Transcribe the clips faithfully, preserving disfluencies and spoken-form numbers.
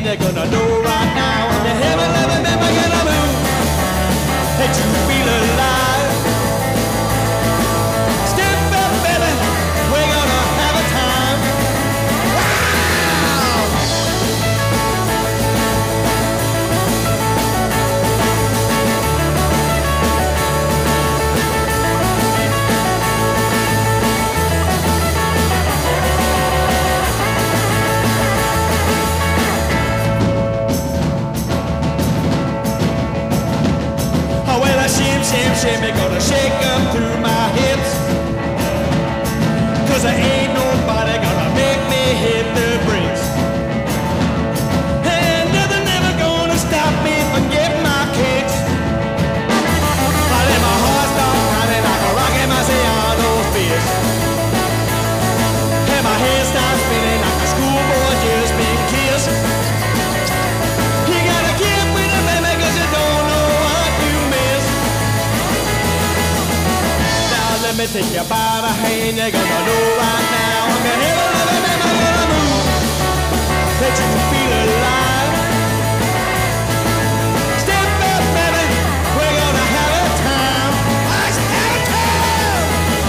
hand, you're gonna know right now. When the heaven loving man begin to move, that you feel alive. Step up, baby, we're gonna have a time. Shimmy, shimmy, gonna shake up through my hips. Cause there ain't nobody gonna make me hit the brakes. And nothing ever gonna stop me from getting my kicks. I let my heart start pounding like a rocket Marciano fist. And my head starts spinning like a schoolboy just been kissed. You gotta get with it, baby, cause you don't know what you miss. Let me take you by the hand, you're gonna know right now. I'm gonna hear the living and I'm gonna move, that you feel alive. Step up, baby, we're gonna have a time. Let's have a time.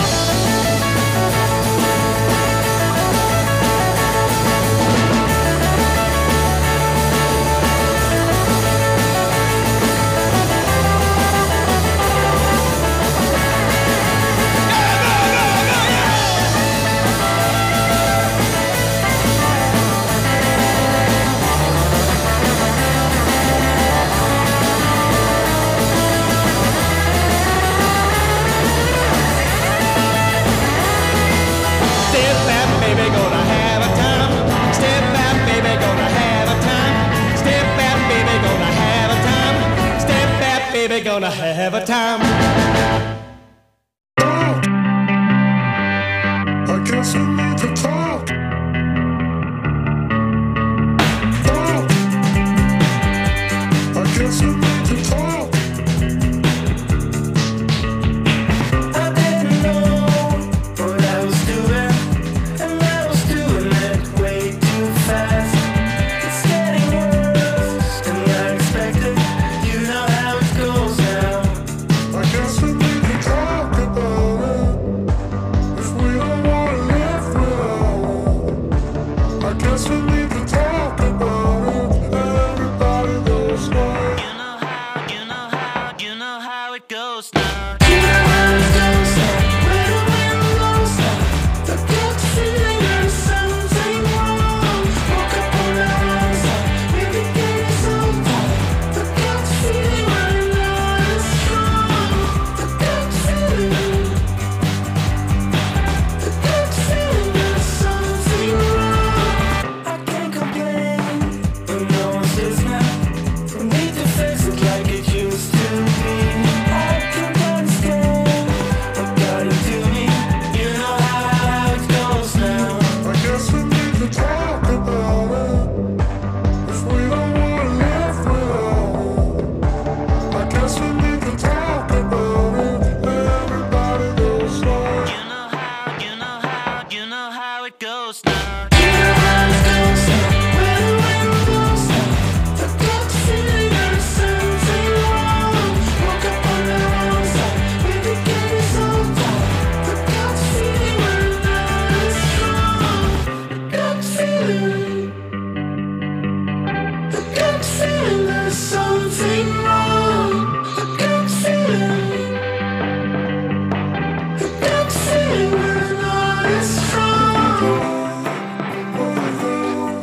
Gonna have a time. I guess we need to talk. Talk. I guess we need to talk. I didn't know what I was doing, and I was doing it way too fast. It's getting worse than I expected. You know how it goes now. I guess we need to talk about it. If we don't wanna live without it, I guess we need to talk about it. Everybody knows why. You know how, you know how, you know how it goes now. You know how it goes now. Where the wind blows now. The gut feeling there's something wrong. Woke up on the wrong side. Maybe getting so tired. The gut feeling right now is strong. The gut feeling. The gut feeling there's something wrong. I can't complain when no one's listening. We need to fix it like it used to be. I can't understand what got into me. You know how it goes now. I guess we need to talk about it. If we don't wanna live without it, I guess we need to talk about it. Everybody knows why. You know how, you know how, you know how it goes now. You know how it goes now. Where the wind blows now. The gut feeling there's something wrong. Woke up on the wrong side. Maybe getting so tired. The gut feeling right now is strong. The gut feeling. The gut feeling there's something wrong. The gut feeling. The gut feeling right now is strong.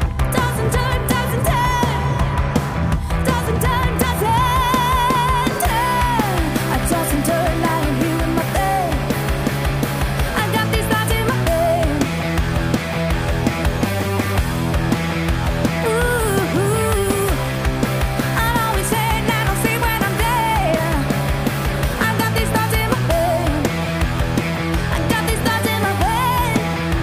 Toss and turn, toss and turn. Toss and turn, toss and turn. I toss and turn, lying here in my bed. I got these thoughts in my head. Ooh, I'll always say it now, don't see when I'm dead. I got these thoughts in my head. I got these thoughts in my head.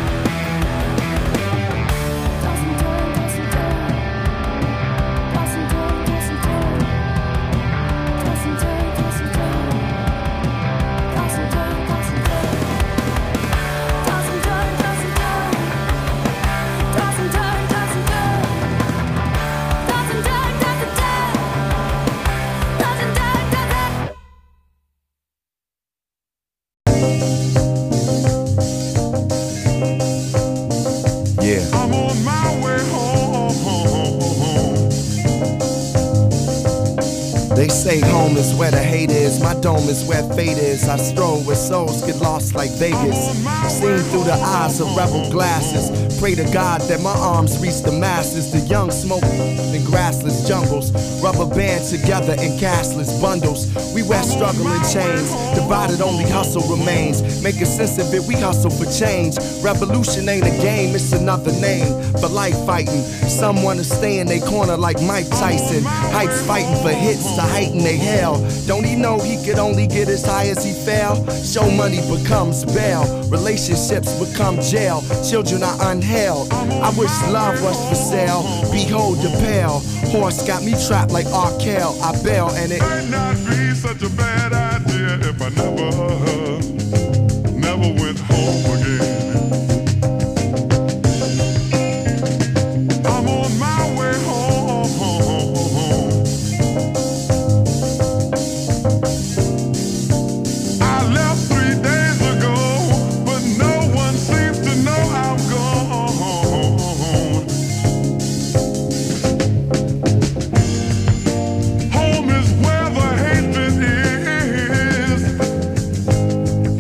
Toss and turn, toss and turn. Toss and turn, toss and turn. Toss and turn, toss and turn. Toss and turn, toss and turn. Toss and turn, toss and turn. Toss and turn, toss and turn. Toss and turn, toss and turn. Toss and turn, toss and Yeah. I'm on my way home. They say home is where the hate is. My dome is where fate is. I stroll where souls get lost like Vegas. Seen through the eyes of rebel glasses. Pray to God that my arms reach the masses. The young smoke in grassless jungles. Rubber band together in cashless bundles. We wear struggle in chains. Divided only hustle remains. Making sense of it, we hustle for change. Revolution ain't a game, it's another name for life fighting. Some wanna stay in their corner like Mike Tyson. Hypes fighting for hits to heighten they hell. Don't he know he could only get as high as he fell? Show money becomes bail. Relationships become jail. Children are unheld. I wish love was for sale. Behold the pale. Horse got me trapped like R. Kell. I bail and it might not be such a bad idea if I never, never went home again. I'm on my way home. I left three days ago, but no one seems to know I'm gone. Home is where the hatred is.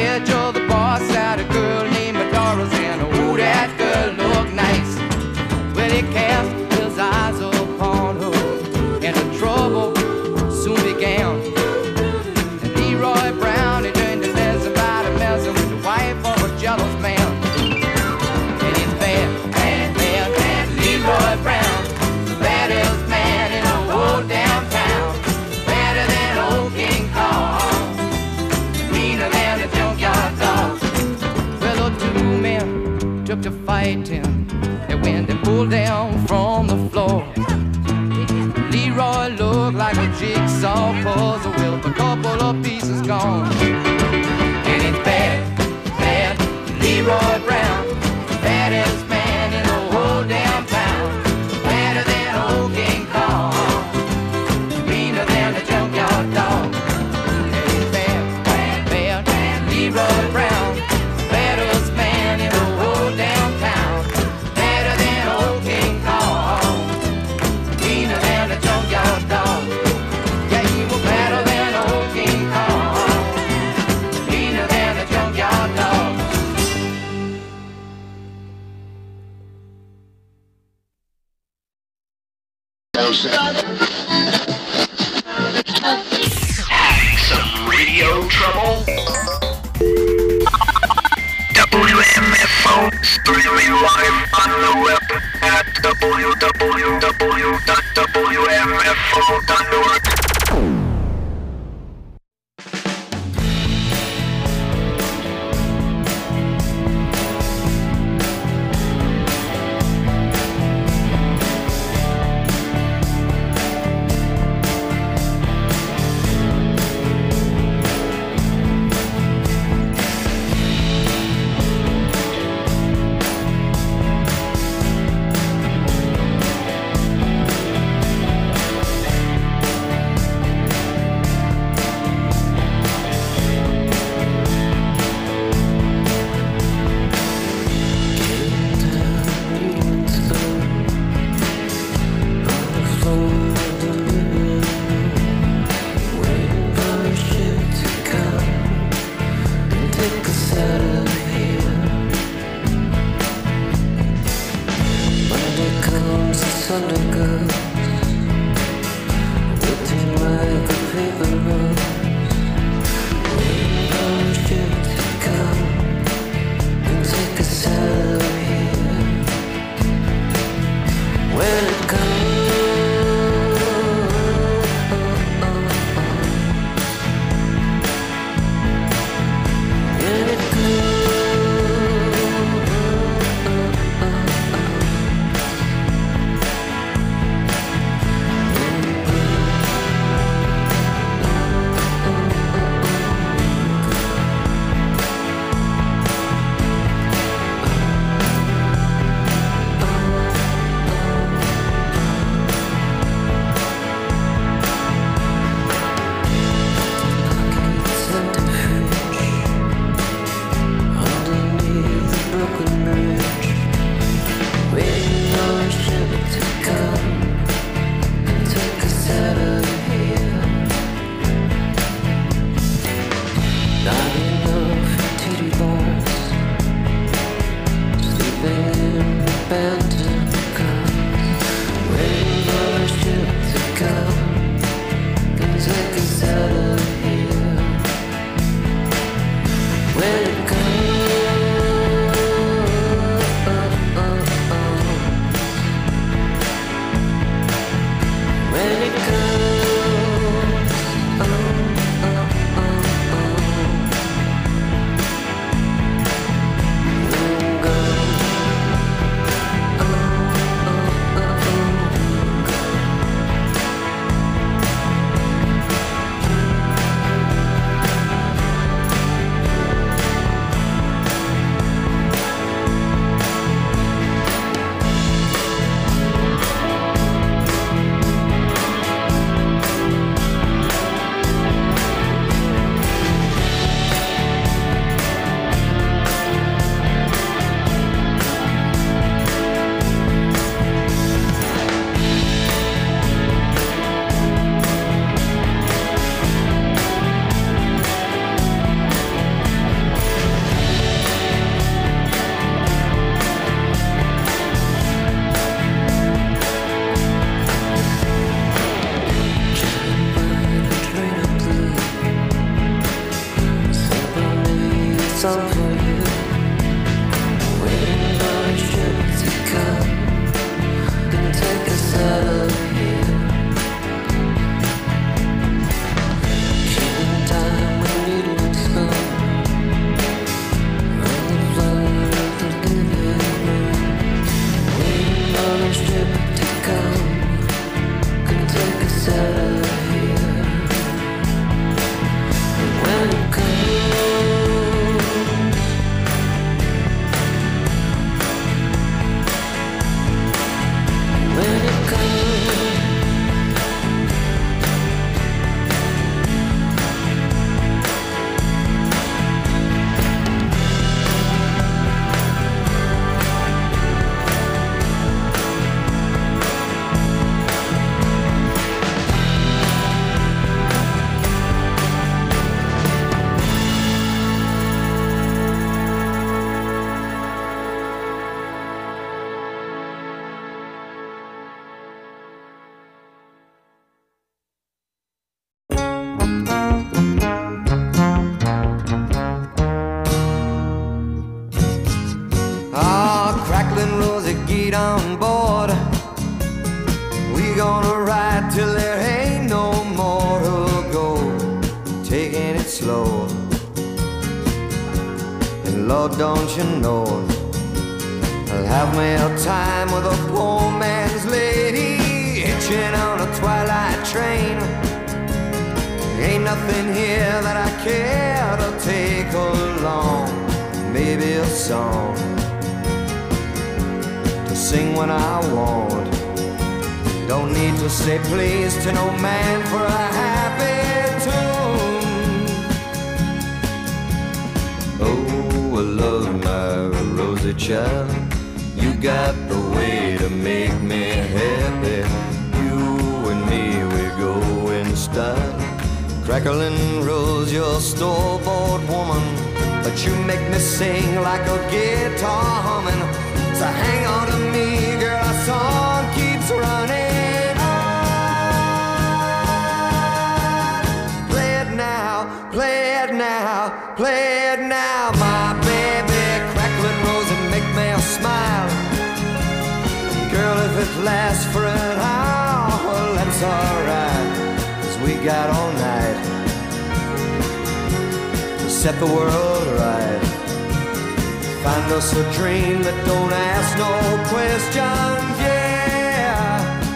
edge of the bar sat a girl named Doris, and oh, that girl looked nice. Well, he cast his eyes upon her, and the trouble soon began. And Leroy Brown, he turned to messing by the messing with the wife of a jealous man. And he's bad, bad, bad, bad. Leroy Brown, the baddest man in the whole damn town. Better than old King Kong, meaner than a junkyard dog. Well, the two men took to fighting, and when they pulled down from the floor, Leroy looked like a jigsaw puzzle with a couple of pieces gone. And it's bad, bad, Leroy Brown, baddest man in the whole damn town. Better than old King Kong, meaner than a junkyard dog. And it's bad, bad, bad, bad, Leroy Brown, baddest man in the whole damn town. Better than old King Kong, meaner than a junkyard dog. Yeah, he was better than old King Kong, meaner than a junkyard dog. Some radio trouble? W M F O streaming live on the web at w w w dot w m f o dot org. fleet on board. We gonna ride till there ain't no more to go, taking it slow. And Lord, don't you know, I'll have me a time with a poor man's lady, hitching on a twilight train. Ain't nothing here that I care to take along. Maybe a song to sing when I want. Don't need to say please to no man for a happy tune. Oh, I love my rosy child. You got the way to make me happy. You and me, we go in style. Crackling rose, your store-bought woman, but you make me sing like a guitar humming. So hang on to me, girl, our song keeps running on. Play it now, play it now, play it now, my baby. Crackling rose and make me smile. Girl, if it lasts for an hour, well, that's alright, 'cause we got all night to set the world right. Find us a dream that don't ask no questions, yeah.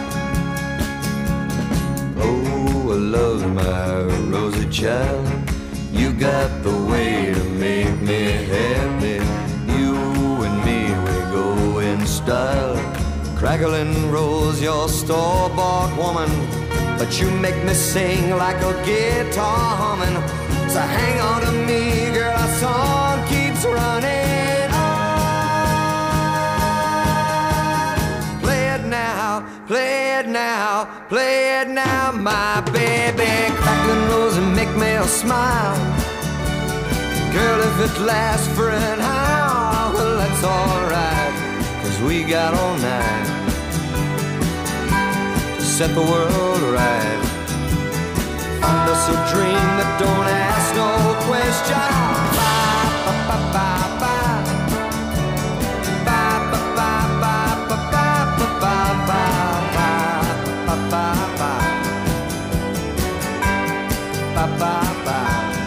Oh, I love my rosy child. You got the way to make me happy. You and me, we go in style. Crackling rose, your store-bought woman, but you make me sing like a guitar humming. So hang on to me, girl, our song keeps running on. Play it now, play it now, play it now, my baby. Crackling rose and make me smile. Girl, if it lasts for an hour, well, that's alright, 'cause we got all night to set the world right. Find us a dream that don't ask no questions. Ba, ba, ba, ba, ba. Ba, ba, ba, ba, ba, ba, ba, ba, ba, ba, ba, ba. Ba, ba, ba.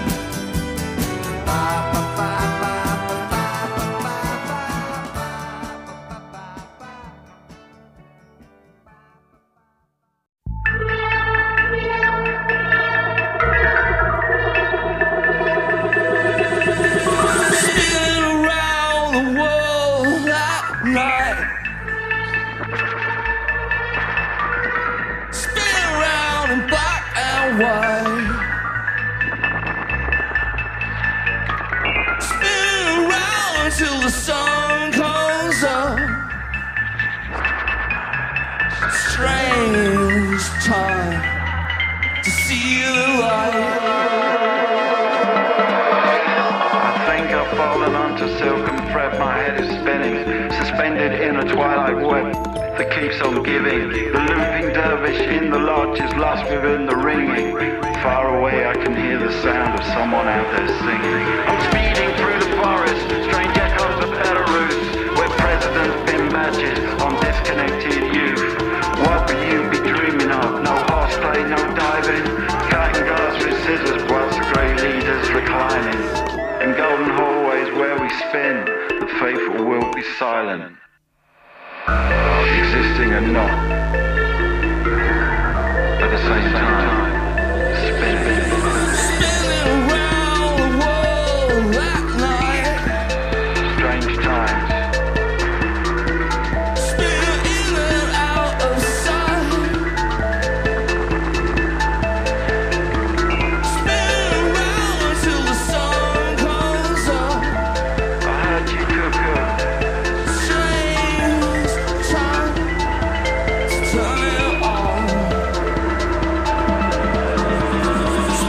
Till the sun comes up. Strange time to see the light. I think I've fallen onto silken thread. My head is spinning, suspended in a twilight web that keeps on giving. The looping dervish in the lodge is lost within the ringing. Far away I can hear the sound of someone out there singing. I'm speeding through the forest, strange echoes of Belarus, where presidents pin badges on disconnected youth. What will you be dreaming of? No horseplay, no diving, cutting glass with scissors whilst the grey leaders reclining. In golden hallways where we spin, the faithful will be silent, existing and not at the same time. Spinning. Spinning around the world that night. Strange times. Spinning in and out of sight. Spinning around until the sun comes up. I heard you cuckoo. Strange time to turn it on.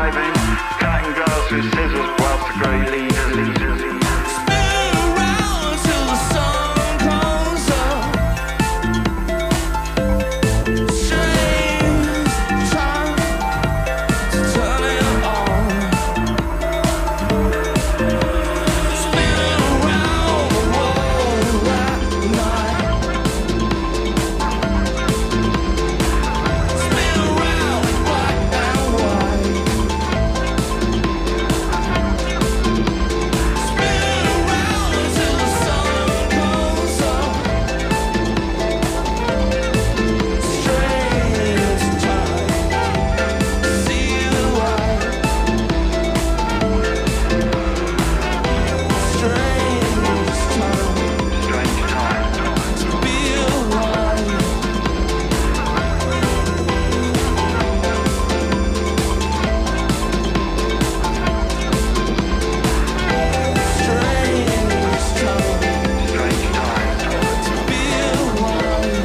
driving, cutting grass with scissors whilst the great leaders leaders. Spin around till the sun comes up. Strange time to turn it on. Spinning around the world at night. Spin around black and white. Spin around till the sun comes up. Strange time, see the light. Strange time, Strange time. to be alive. Strange time, Strange time. to be alive.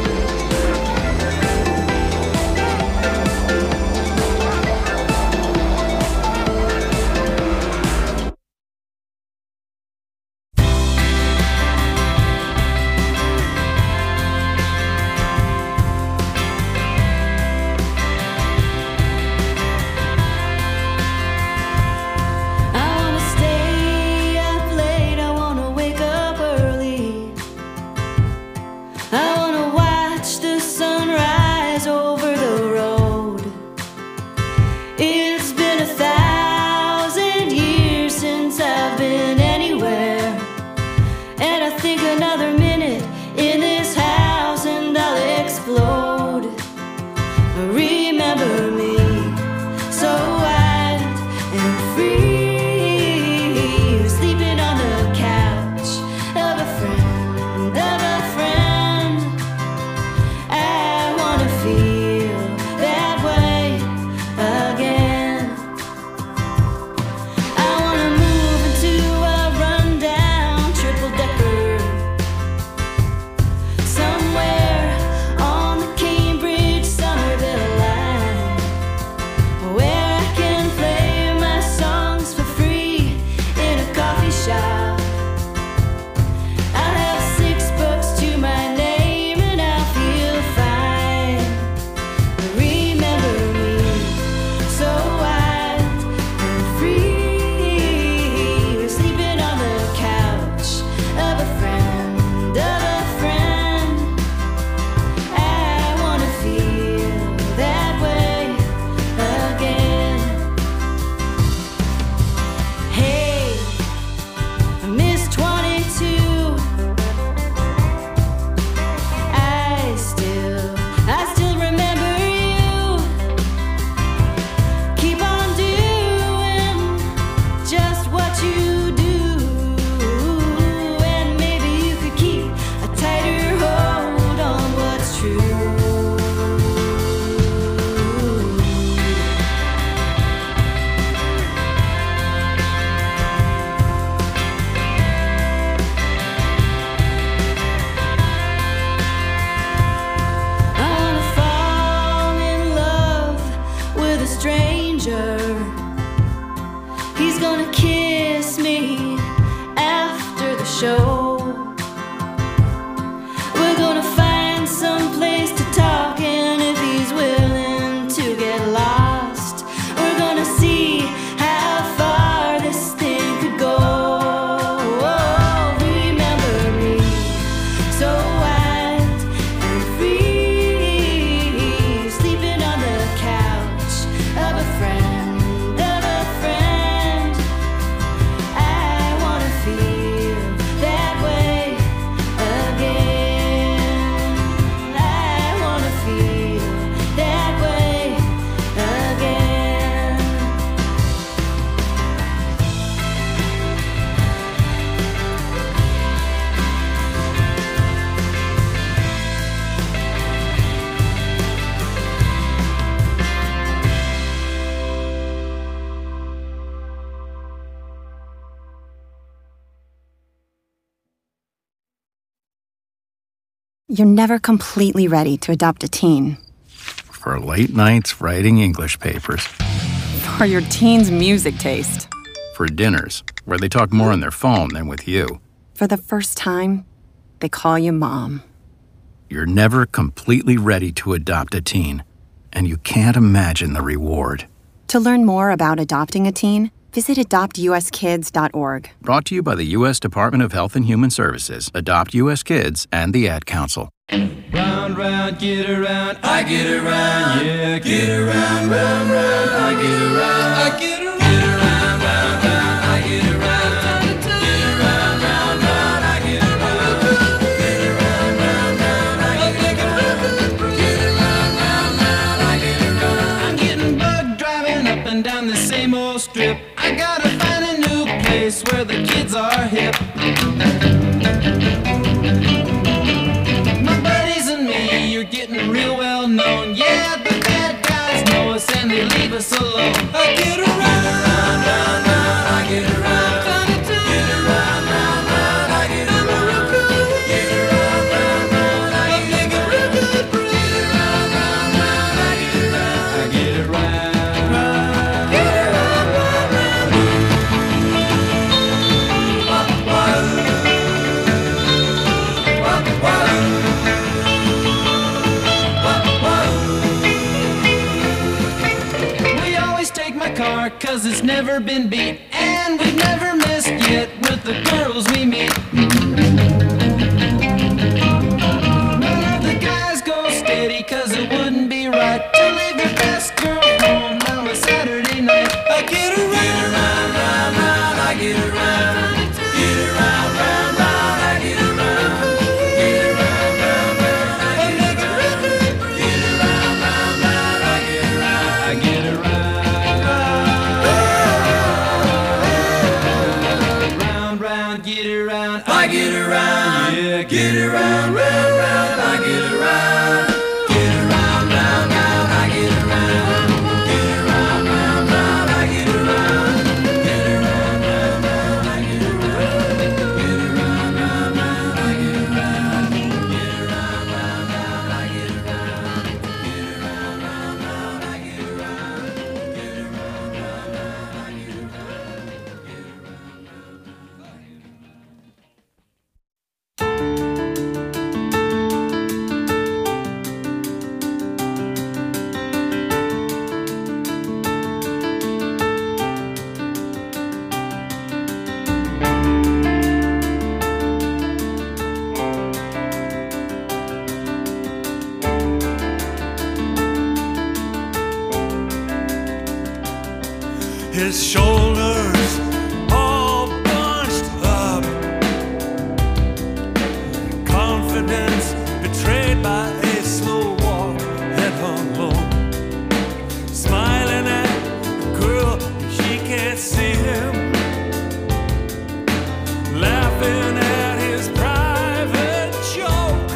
I wanna stay up late, I wanna wake up early. I wanna watch the sunrise over the road. It's been a thousand years since I've been anywhere, and I think another minute in this house and I'll explode. Remember me, so wild and free, sleeping on the couch of a friend, of a friend. I wanna feel that way again. I wanna move into a rundown triple decker somewhere on the Cambridge Somerville line, where I can play my songs for free in a coffee shop. I'll have six bucks to my name and I'll feel fine. Remember me, so wild and free, sleeping on the couch of a friend, of a friend. I wanna feel that way again. Hey, Miss twenty-two, I still, I still remember you. Keep on doing just what you do, and maybe you could keep a tighter hold on what's true. I wanna fall in love with a stranger. He's gonna kiss me after the show. We're gonna find some place to talk, and if he's willing to get lost, we're gonna see how far this thing could go. Remember me, so wild and free, sleeping on the couch of a friend, of a friend. I wanna feel that way again. I wanna feel that way again. You're never completely ready to adopt a teen. For late nights writing English papers. or your teen's music taste. For dinners, where they talk more on their phone than with you. For the first time, they call you mom. You're never completely ready to adopt a teen, and you can't imagine the reward. To learn more about adopting a teen, visit adopt u s kids dot org. Brought to you by the U S Department of Health and Human Services, Adopt U S Kids, and the Ad Council. Round, round, get around, I get around, yeah, get around, round, round, I get around, I get around, get around, round, round, I get around, get around, round, round, I get around, get around, round, round, I get around, get around, round, round, I get around. I'm getting bugged driving up and down the same old strip. I gotta find a new place where the kids are hip. Getting real well known, yeah, the bad guys know us and they leave us alone. I get around, round, round, round, I get around, get around, round, round, I get around, get around, round, round, I get around, get around, round, round, I get around, I get around, get around, round, round. Wah, wah, wah. Cause it's never been beat, and we've never missed yet with the girls we meet. None of the guys go steady, cause it wouldn't be right to leave your best girl home on a Saturday night. I get around, get around, round, round, I get around, get around, round, round, I get around, get around, round, round, I get around, get around, round, round, I get around, I get around. I get around, yeah, get around, round, round, I get around, get around, round, round, I get around, get around, round, round, I get around, get around, round, round, I get around, get around, round, round, I get around, get around, round, round, I get around, get around, round, round, I get around, get around, round, round, I get His shoulders all bunched up, confidence betrayed by a slow walk, head hung low, smiling at the girl, she can't see him, laughing at his private joke.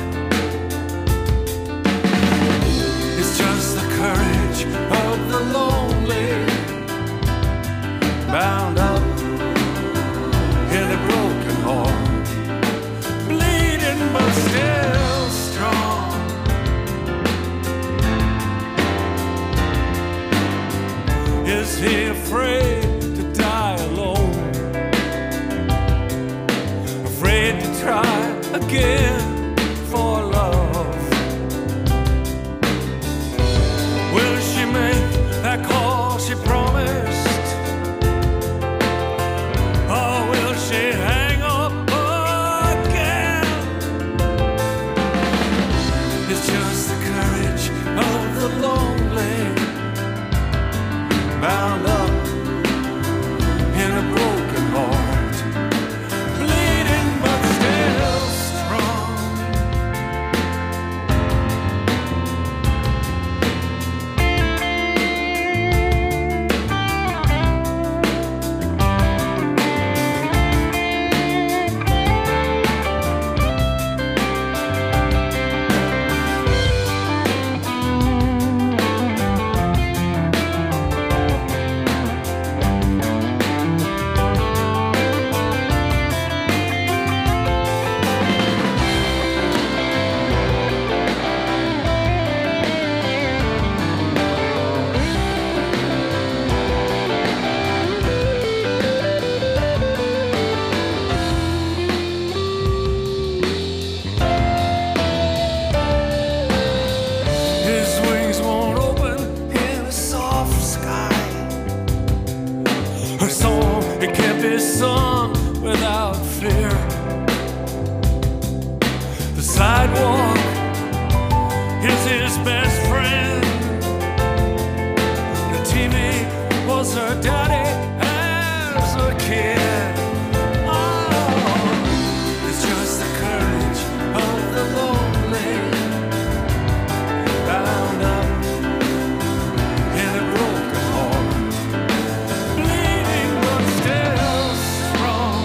It's just the courage of the lonely, bound up in a broken heart, bleeding but still strong. Is he afraid to die alone? Afraid to try again for love? Will she make that call she promised? Or will she hang up again? It's just the courage of the lonely, bound up in a broken heart, bleeding but still strong. A song that can't be sung without fear. The sidewalk is his best friend. The T V was her daddy as a kid. Oh, it's just the courage of the lonely, bound up in a broken heart, bleeding but still strong.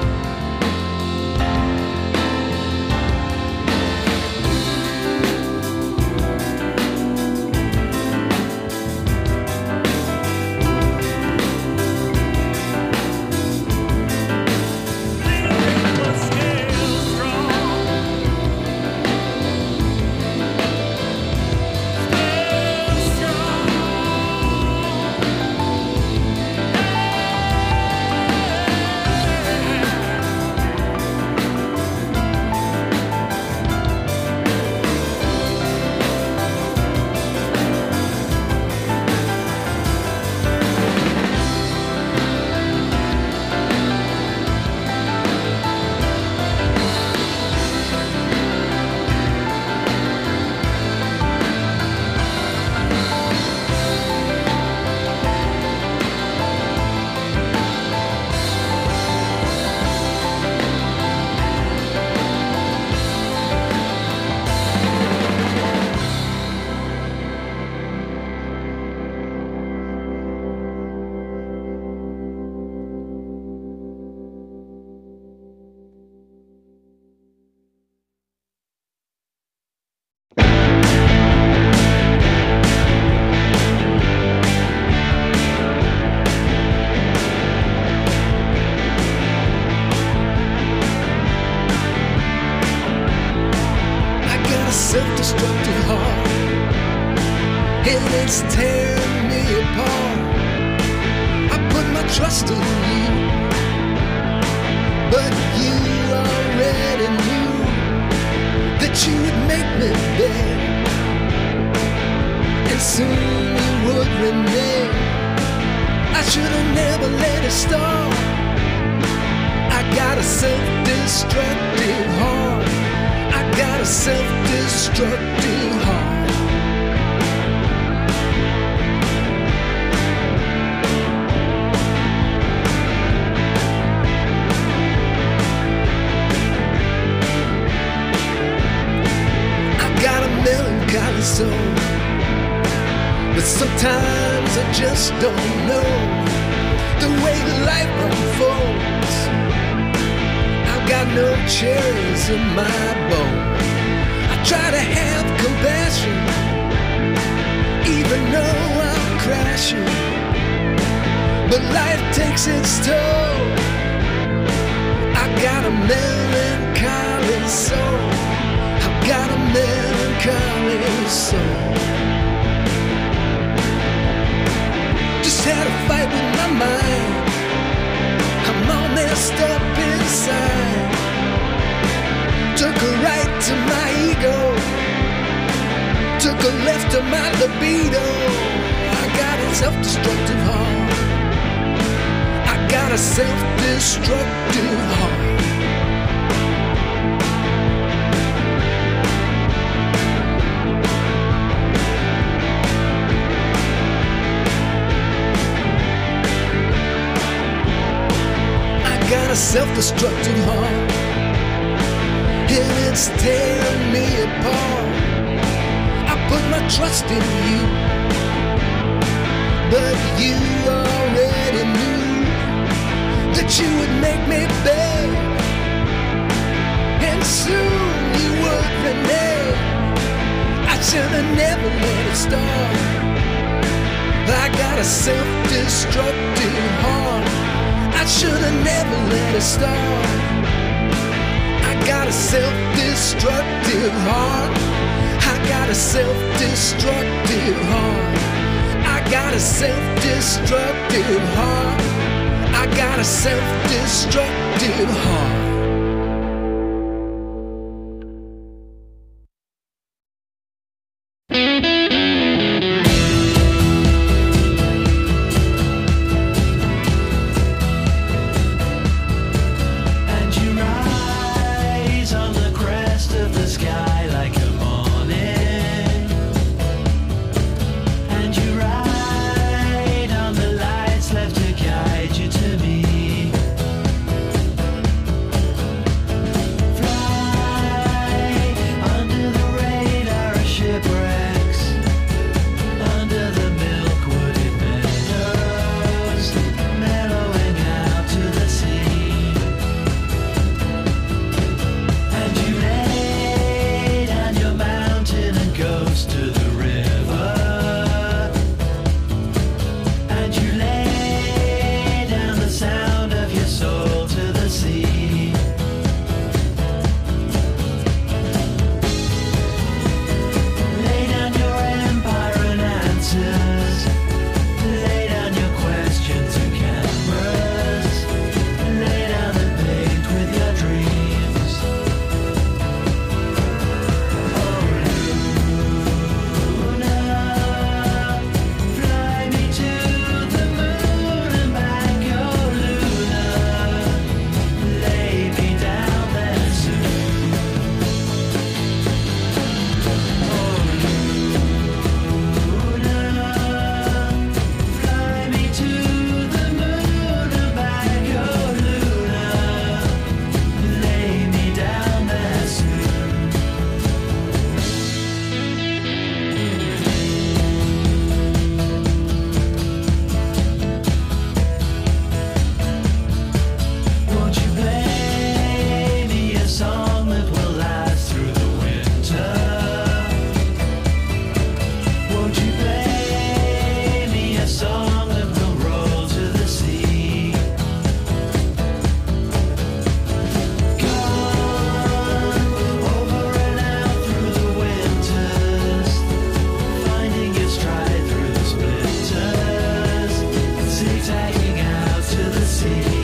Self-destructive heart, and it's tearing me apart. I put my trust in you, but you already knew that you would make me beg, and soon you would renege. I should have never let it start. I got a self-destructive heart. I got a self-destructive heart. I got a melancholy soul, but sometimes I just don't know the way life unfolds. I've got no cherries in my bowl. I try to have compassion, even though I'm crashing, but life takes its toll. I got a melancholy soul. I've got a melancholy soul. Just had a fight with my mind. I'm all messed up inside. Took a right to my ego, took a left to my libido. I got a self-destructive heart. I got a self-destructive heart. I got a self-destructive heart, and it's tearing me apart. I put my trust in you, but you already knew that you would make me beg, and soon you would renege. I should have never let it start. I got a self-destructive heart. I should have never let it start. I got a self-destructive heart. I got a self-destructive heart. I got a self-destructive heart. I got a self-destructive heart. tagging out to the sea.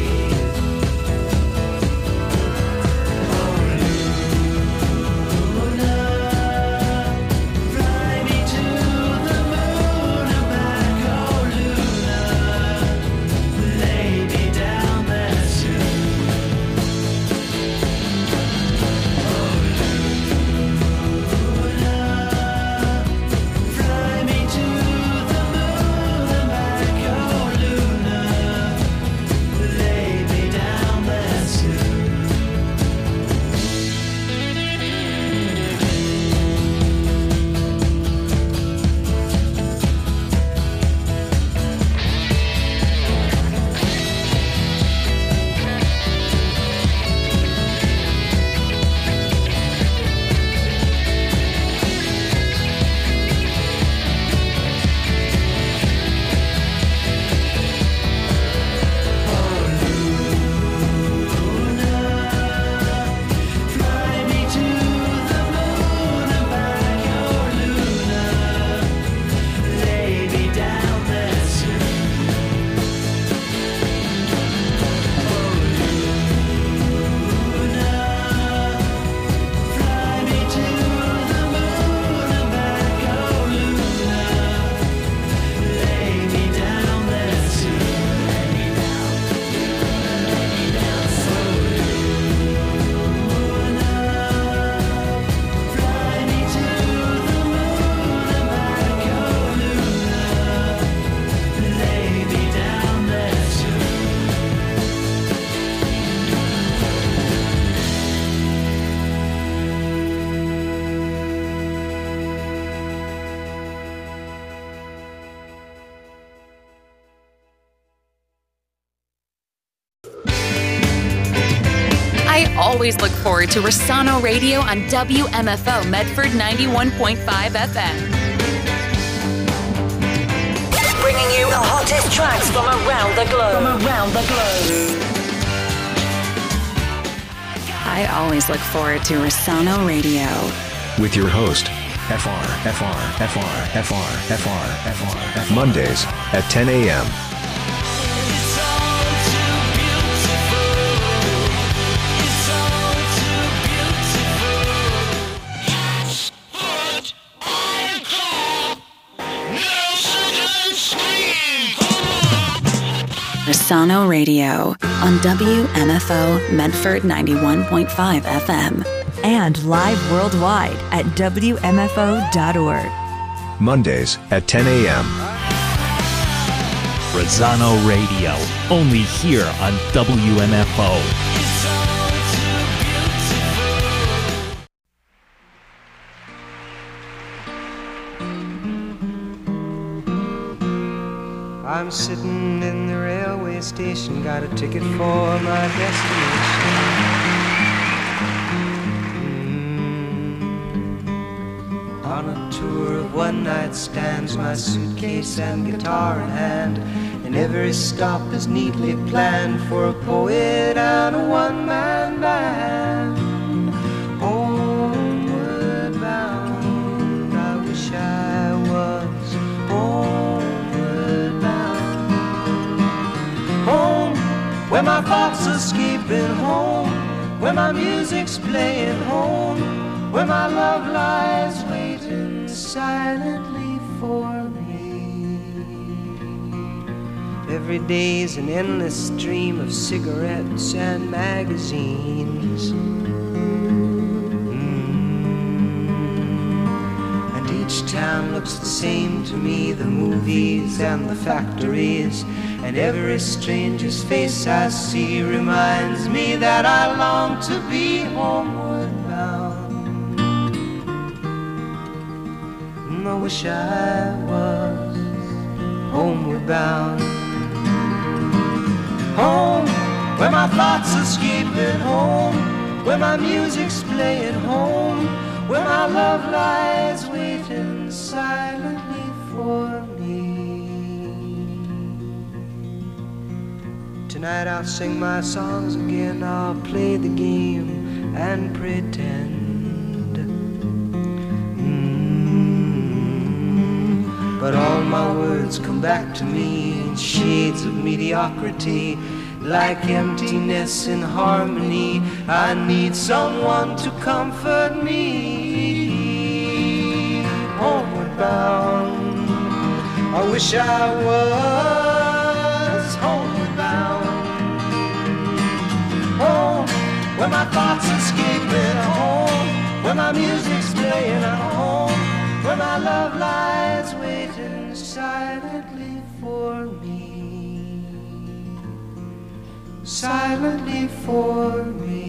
Always look forward to Rossano Radio on W M F O Medford ninety-one point five F M. Bringing you the hottest tracks from around the globe. From around the globe. I always look forward to Rossano Radio. With your host, F R, F R, F R, F R, F R, F R, F R. Mondays at ten a.m. Rossano Radio on W M F O Medford ninety-one point five F M. And live worldwide at W M F O dot org. Mondays at ten a.m. Rossano Radio, only here on W M F O. I'm sitting in the railway station, got a ticket for my destination. Mm. On a tour of one-night stands, my suitcase and guitar in hand, and every stop is neatly planned for a poet and a one-man band. Homeward bound, I wish I was homeward bound. Home, where my thoughts are escaping, home, where my music's playing, home, where my love lies waiting silently for me. Every day's an endless stream of cigarettes and magazines. Mm. And each town looks the same to me, the movies and the factories. And every stranger's face I see reminds me that I long to be homeward bound. And I wish I was homeward bound. Home, where my thoughts are escaping, home, where my music's playing, home, where my love lies waiting silently for me. Tonight I'll sing my songs again, I'll play the game and pretend. Mm. but all my words come back to me in shades of mediocrity. Like emptiness in harmony, I need someone to comfort me. Homeward bound, I wish I was homeward bound. Home, where my thoughts escaping. Home, where my music's playing. Home, where my love lies waiting silently for me. Silently for me.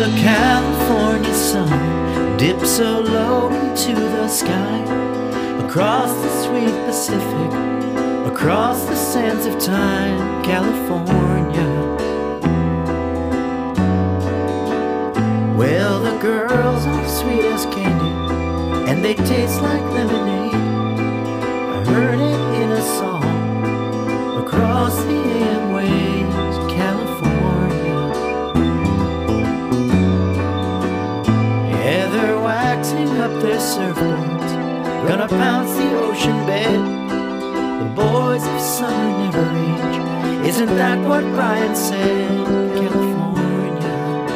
the California sun dips so low into the sky, across the sweet Pacific, across the sands of time, California. Well, the girls are sweet as candy, and they taste like lemonade. I heard it in a song across the A M waves, California. Yeah, they're waxing up their surfboards, gonna pounce the ocean bed. The boys of summer never age. Isn't that what Brian said? California,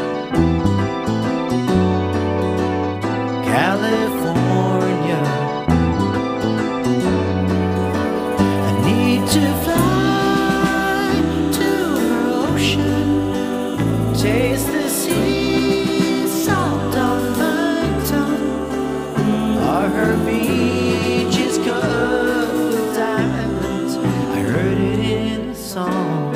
California. I need to fly to her ocean, taste the sea salt on my tongue. Are her beaches covered with diamonds? I heard it in the song.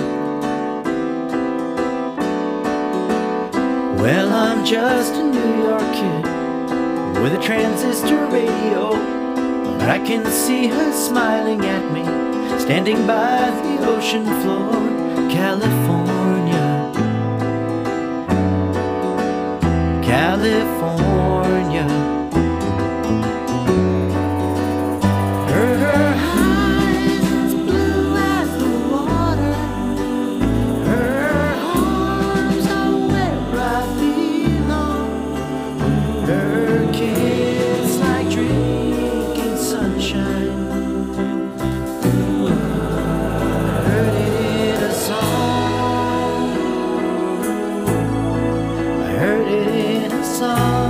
Well, I'm just a New York kid with a transistor radio, but I can see her smiling at me, standing by the ocean floor, California, California. Her, her eyes as blue as the water, her arms are where I belong, her kiss like drinking sunshine. I heard it in a song. I heard it in a song.